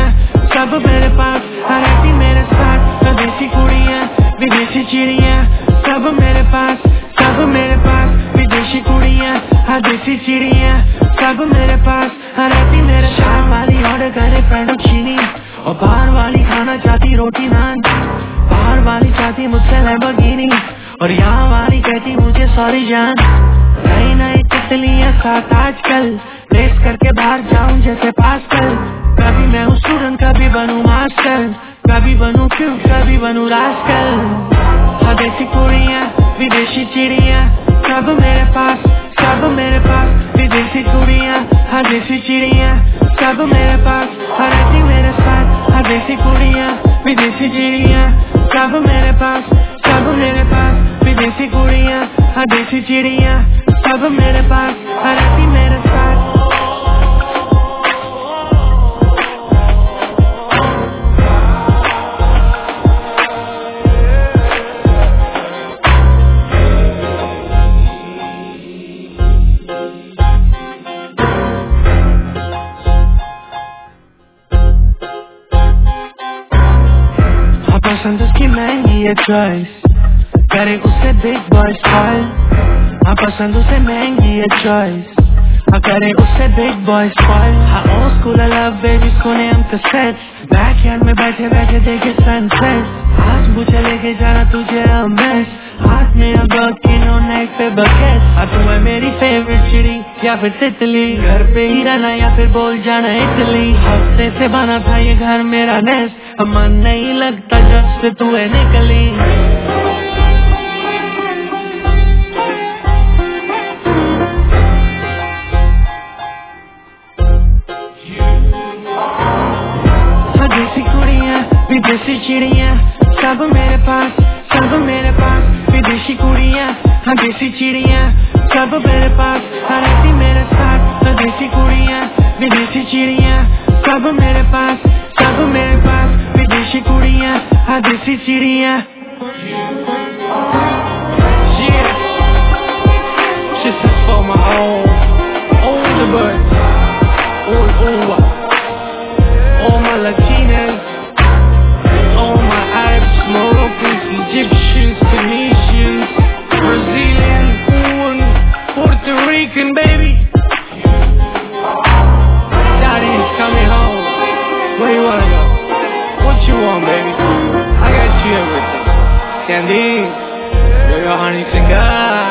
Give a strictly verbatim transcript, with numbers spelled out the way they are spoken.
सब मेरे पास रहती मेरे साथ। विदेशी कुड़ियाँ विदेशी चिड़ियाँ सब मेरे पास, सब मेरे पास। विदेशी कुड़ियाँ हाँ देसी चिड़ियाँ सब मेरे पास रहती मेरे साथ। शाम वाली ऑर्डर करे पेडोचीनी और बाहर वाली खाना चाहती रोटी नान। बाहर वाली चाहती मुझसे लैम्बोर्गिनी और यहाँ वाली कहती मुझे सॉरी जान। नई नई तितलियाँ साथ आजकल रेस करके बाहर जाऊं जैसे पास्कल। कभी मैं हूँ स्टूडेंट कभी बनूं मास्टर, कभी बनूं क्यूट कभी बनूं रास्कल। हाँ देसी कुड़ियाँ विदेशी चिड़ियाँ सब मेरे पास, सब मेरे पास। विदेशी कुड़ियाँ हाँ देसी चिड़ियाँ सब मेरे पास रहती मेरे साथ। हाँ देसी कुड़ियाँ विदेशी चिड़ियाँ सब मेरे पास, सब मेरे पास। विदेशी कुड़ियाँ हाँ देसी चिड़ियाँ सब मेरे पास रहती मेरे साथ। पसंद उसकी महंगी है चॉइस, करे उससे बिग बॉय स्टाइल। हाँ पसंद उसे महंगी है चॉइस, हाँ करे उससे बिग बॉय स्टाइल। हाँ old school I love baby सुने हम कैसेट्स, बैकयार्ड में बैठे बैठे देखे सनसेट। आज मुझे लेके जाना तुझे अमेज, हाथ में अब किनो नेक पे बकेट। हाँ तू है मेरी फेवरेट चिड़ी या फिर तितली, घर पे ही रहना या फिर बोल जाना इटली। हफ्ते से बना था ये घर मेरा नेस्ट, मन नहीं लगता जब से तू है निकली। हाँ देसी कुड़ियाँ विदेशी चिड़ियाँ सब मेरे पास, सब मेरे पास। विदेशी कुड़ियाँ हाँ देसी चिड़ियाँ सब मेरे पास रहती मेरे साथ। देसी कुड़ियाँ विदेशी चिड़ियाँ सब मेरे पास, सब मेरे पास। विदेशी कुड़ियाँ हाँ देसी चिड़ियाँ। Yeah, this is for my own, older birds, all over, all my Latinas, all my Arabs, Moroccans, Egyptians, Tunisians, Brazilian, Cuban, Puerto Rican, baby. Daddy is coming home. Where you wanna go? What you want, baby? I got you everything. Candy, you're your honey cigar.